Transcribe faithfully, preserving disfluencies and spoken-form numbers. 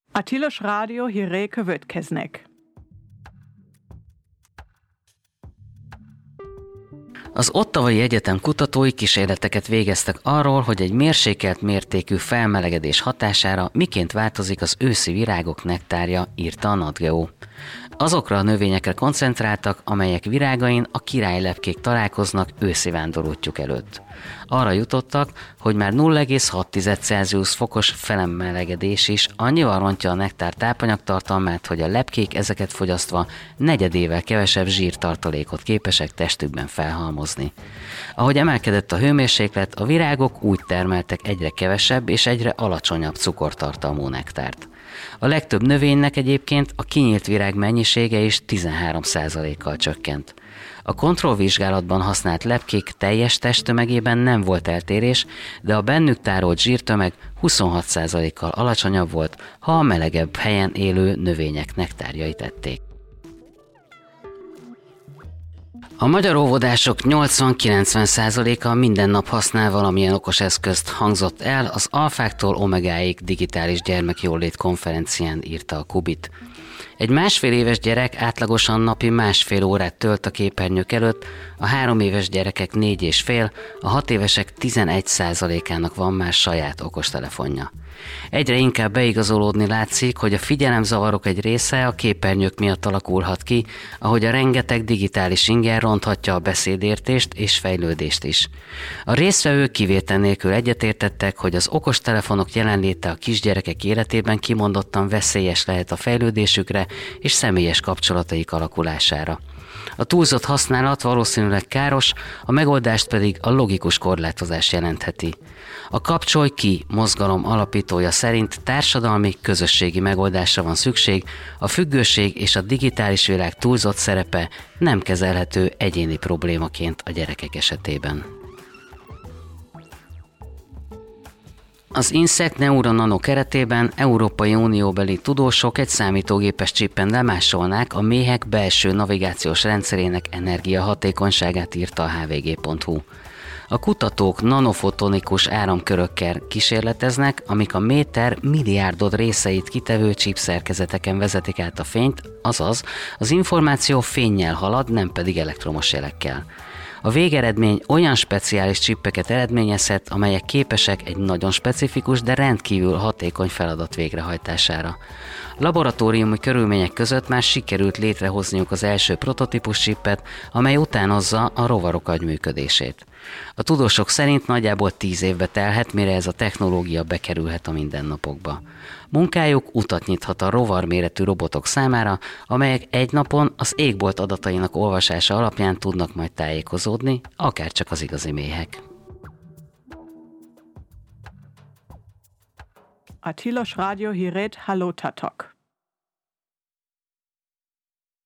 A Tilos Rádió hírei következnek. Az Ottawai Egyetem kutatói kísérleteket végeztek arról, hogy egy mérsékelt mértékű felmelegedés hatására miként változik az őszi virágok nektárja, írta a NatGeo. Azokra a növényekre koncentráltak, amelyek virágain a királylepkék találkoznak őszi vándorútjuk előtt. Arra jutottak, hogy már nulla egész hat Celsius fokos felmelegedés is annyival rontja a nektár tápanyagtartalmát, hogy a lepkék ezeket fogyasztva negyedével kevesebb zsírtartalékot képesek testükben felhalmozni. Ahogy emelkedett a hőmérséklet, a virágok úgy termeltek egyre kevesebb és egyre alacsonyabb cukortartalmú nektárt. A legtöbb növénynek egyébként a kinyílt virág mennyisége is tizenhárom százalékkal csökkent. A kontrollvizsgálatban használt lepkék teljes testtömegében nem volt eltérés, de a bennük tárolt zsírtömeg huszonhat százalékkal alacsonyabb volt, ha a melegebb helyen élő növények nektárjait ették. A magyar óvodások nyolcvan-kilencven százaléka minden nap használ valamilyen okos eszközt, hangzott el az alfáktól omegáig digitális gyermekjólét konferencián, írta a Kubit. Egy másfél éves gyerek átlagosan napi másfél órát tölt a képernyők előtt, a három éves gyerekek négy és fél, a hat évesek tizenegy százalékának van már saját okostelefonja. Egyre inkább beigazolódni látszik, hogy a figyelemzavarok egy része a képernyők miatt alakulhat ki, ahogy a rengeteg digitális inger ronthatja a beszédértést és fejlődést is. A résztvevők kivétel nélkül egyetértettek, hogy az okostelefonok jelenléte a kisgyerekek életében kimondottan veszélyes lehet a fejlődésükre és személyes kapcsolataik alakulására. A túlzott használat valószínűleg káros, a megoldást pedig a logikus korlátozás jelentheti. A Kapcsolj Ki mozgalom alapítója szerint társadalmi, közösségi megoldásra van szükség, a függőség és a digitális világ túlzott szerepe nem kezelhető egyéni problémaként a gyerekek esetében. Az Insect Neuro Nano keretében Európai Unióbeli tudósok egy számítógépes csippen lemásolnák a méhek belső navigációs rendszerének energiahatékonyságát, írta a há vé gé pont hú. A kutatók nanofotonikus áramkörökkel kísérleteznek, amik a méter milliárdod részeit kitevő csípszerkezeteken vezetik át a fényt, azaz az információ fénnyel halad, nem pedig elektromos jelekkel. A végeredmény olyan speciális csippeket eredményezhet, amelyek képesek egy nagyon specifikus, de rendkívül hatékony feladat végrehajtására. Laboratóriumi körülmények között már sikerült létrehozniuk az első prototípus csippet, amely utánozza a rovarok agyműködését. A tudósok szerint nagyjából tíz évbe telhet, mire ez a technológia bekerülhet a mindennapokba. Munkájuk utat nyithat a rovarméretű robotok számára, amelyek egy napon az égbolt adatainak olvasása alapján tudnak majd tájékozódni, akárcsak az igazi méhek. A Tilos Rádió hírét hallottátok.